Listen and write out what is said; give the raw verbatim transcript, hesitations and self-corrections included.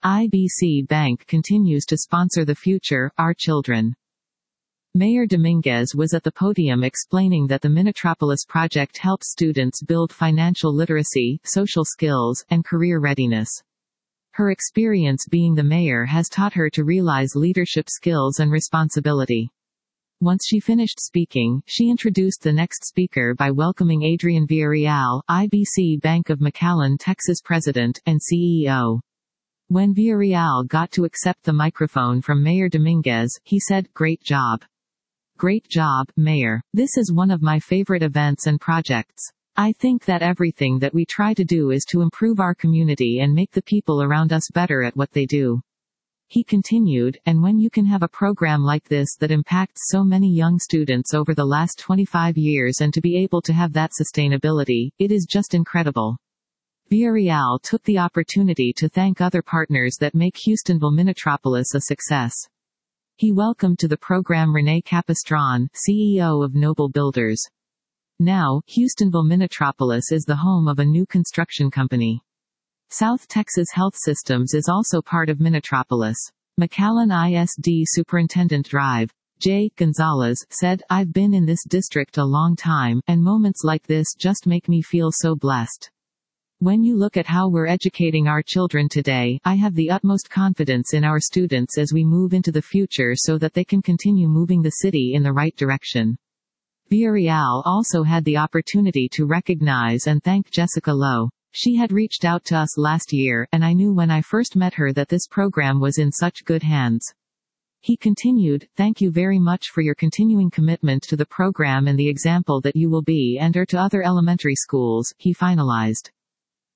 I B C Bank continues to sponsor the future, our children. Mayor Dominguez was at the podium explaining that the Minnetropolis project helps students build financial literacy, social skills, and career readiness. Her experience being the mayor has taught her to realize leadership skills and responsibility. Once she finished speaking, she introduced the next speaker by welcoming Adrian Villarreal, I B C Bank of McAllen, Texas president, and C E O. When Villarreal got to accept the microphone from Mayor Dominguez, he said, "Great job. Great job, Mayor. This is one of my favorite events and projects. I think that everything that we try to do is to improve our community and make the people around us better at what they do." He continued, "And when you can have a program like this that impacts so many young students over the last twenty-five years and to be able to have that sustainability, it is just incredible." Villarreal took the opportunity to thank other partners that make Houstonville Minnetropolis a success. He welcomed to the program Renee Capistran, C E O of Noble Builders. Now, Houstonville Minnetropolis is the home of a new construction company. South Texas Health Systems is also part of Minnetropolis. McAllen I S D Superintendent Drive. Jay Gonzalez said, "I've been in this district a long time, and moments like this just make me feel so blessed. When you look at how we're educating our children today, I have the utmost confidence in our students as we move into the future so that they can continue moving the city in the right direction." Villarreal also had the opportunity to recognize and thank Jessica Lowe. "She had reached out to us last year, and I knew when I first met her that this program was in such good hands." He continued, "Thank you very much for your continuing commitment to the program and the example that you will be and are to other elementary schools," he finalized.